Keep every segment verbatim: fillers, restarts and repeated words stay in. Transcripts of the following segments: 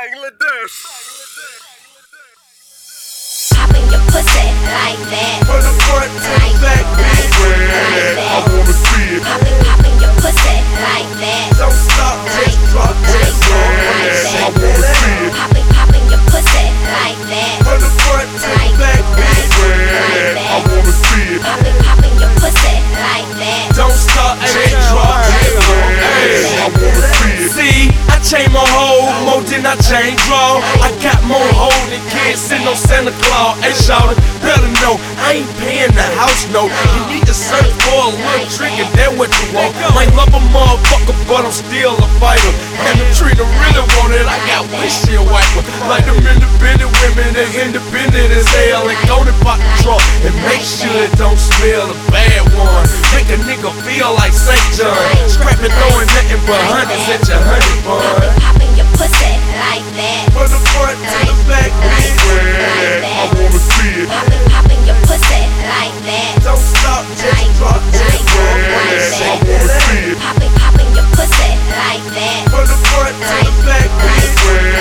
Bangladesh. Popping your pussy like that. From the front to the back, bitch. I wanna see it. Popping, popping your pussy like that. Don't stop, just drop, just roll. I wanna see it. Popping, popping your pussy like that. From the front to the back, bitch. I wanna see it. Popping, popping your pussy like that. Don't stop, just drop, just roll. I wanna see it. See, I changed my whole more than I changed draw. I got more hold than kids sitting on Santa Claus. Hey, shout better know I ain't paying the house note. You need to search for a little trick and that's what you want. Might love a motherfucker, but I'm still a fighter. And the treat I really want it, I got windshield wiper. Like them independent women, they independent as hell. And go to pop the trunk and make sure it don't smell a bad one. Make a nigga feel like Saint John. Scrapping, throwing nothing but hundreds at your honey bun. Popping, popping your pussy like that. From the front to the back, bitch. I wanna see it. Popping, popping your pussy like that. Don't stop, just drop, just roll. I wanna see it. Popping, popping your pussy like that. From the front to the back, bitch.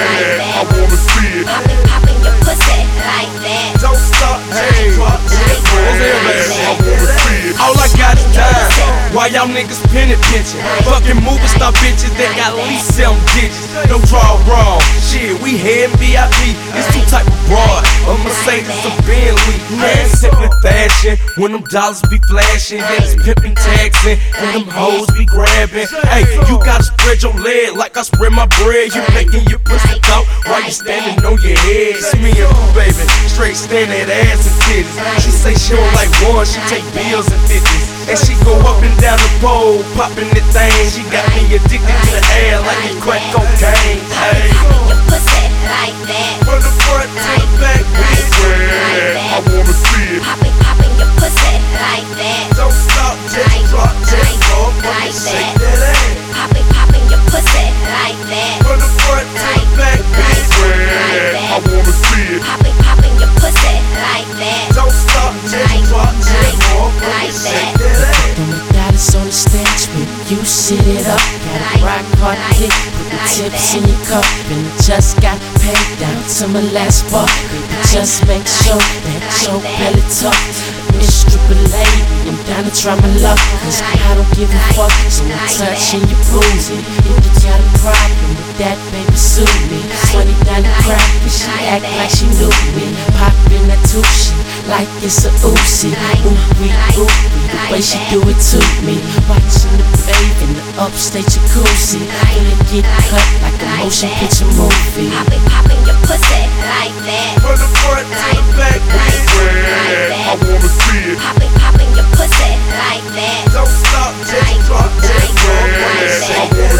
I wanna see it. Popping, popping your pussy like that. Don't stop, just drop, just roll. I wanna see it. All I got is time. Why y'all niggas penny pinching? Fucking movie star bitches that got at least seven digits. No draw raw. Shit, we headin' V I P. It's two type of broad. A Mercedes, a Bentley. Man, simply fashion. When them dollars be flashing, yeah, it's pimpin' taxing. And them hoes be grabbing. Hey, you gotta spread your leg like I spread my bread. You making your pussy talk while you standing on your head. It's me and my baby, straight stand that ass and titties. She say she don't like one, she take bills and fifties. And she go up and down the pole, popping the thing. She got me addicted to the air like it crack cocaine. Hey. Popping your pussy like that. From the front to the back, bitch. I wanna see it. Popping, popping your pussy like that. Don't stop, just drop, just roll. Like Shake that. that ass. Popping, popping your pussy like that. From the front to the back, bitch. I wanna see it. Popping, popping your pussy like that. Don't stop, just drop, just roll. Shake that ass. When the goddess on the stage with you sit it up. Got a rock hard kick with the tips in your cup. And I just got paid down to my last buck. Baby, just make sure that your belly tucked. Miss Stripper Lady, I'm down to try my luck. Cause I don't give a fuck, so I'm touching your bruising. If you got a problem with that, baby, sue me. Twenty down the crack, and she act like she knew me. Poppin' that Tucci like it's a Uzi. Ooh-wee, ooh-wee, the way she do it to me. Watching the babe in the upstate jacuzzi. Gonna get cut like a motion picture movie. Popping, popping your pussy like that. From the front to the back, bitch. I wanna see it. Popping, popping your pussy like that. Don't stop, just drop, just roll. I wanna